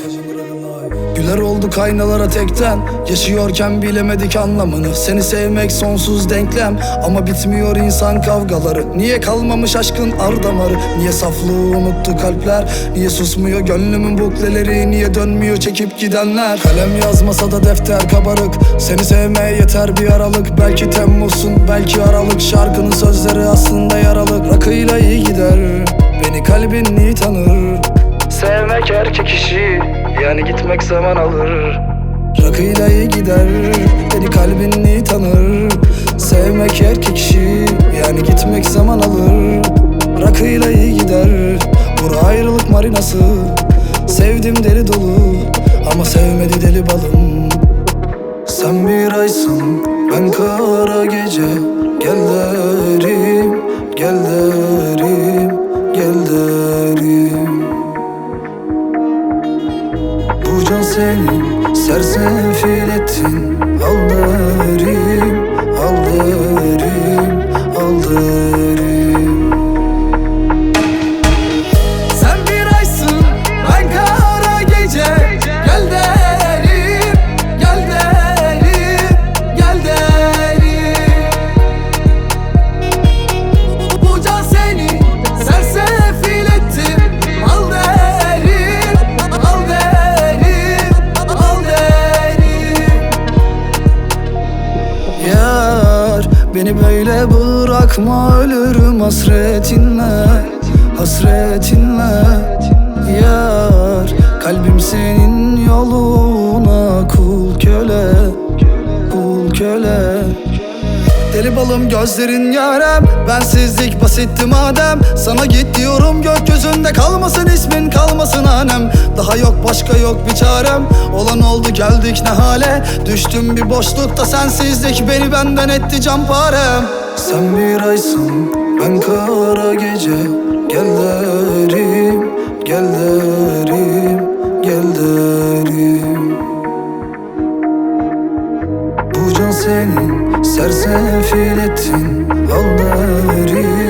Güler olduk aynalara tekten, yaşıyorken bilemedik anlamını. Seni sevmek sonsuz denklem, ama bitmiyor insan kavgaları. Niye kalmamış aşkın ar damarı? Niye saflığı unuttu kalpler? Niye susmuyor gönlümün bukleleri? Niye dönmüyor çekip gidenler? Kalem yazmasa da defter kabarık. Seni sevmeye yeter bir aralık. Belki Temmuz'sun, belki Aralık. Şarkının sözleri aslında yaralı. Rakıyla iyi gider, beni kalbin iyi tanır. Sevmek erkek işi, yani gitmek zaman alır. Rakıyla iyi gider, beni kalbin iyi tanır. Sevmek erkek işi, yani gitmek zaman alır. Rakıyla iyi gider, bura ayrılık marinası. Sevdim deli dolu, ama sevmedi deli balım. Sen bir aysın, ben kara gece. Gel derim, gel derim, gel derim. Bu can senin, sersefil ettin. Al derim, al derim, al derim. Sen bir aysın, ben kara gece. Gel derim, gel derim, gel derim. Bu can senin, sersefil ettin. Al derim, al derim, al derim. Yar, beni böyle bırakma, ölürüm hasretinle, hasretinle. Yar, kalbim senin yoluna kul köle, kul köle. Deli balım gözlerin yarem, bensizlik basitti madem. Sana git diyorum, gökyüzünde kalmasın ismin, kalmasın hanem. Daha yok başka yok bir çarem, olan oldu geldik ne hale. Düştüm bir boşlukta, sensizlik beni benden etti canparem. Sen bir aysın, ben kara gece. Gel derim, gel derim, gel derim. Bu can senin, sersefil ettin. Al derim.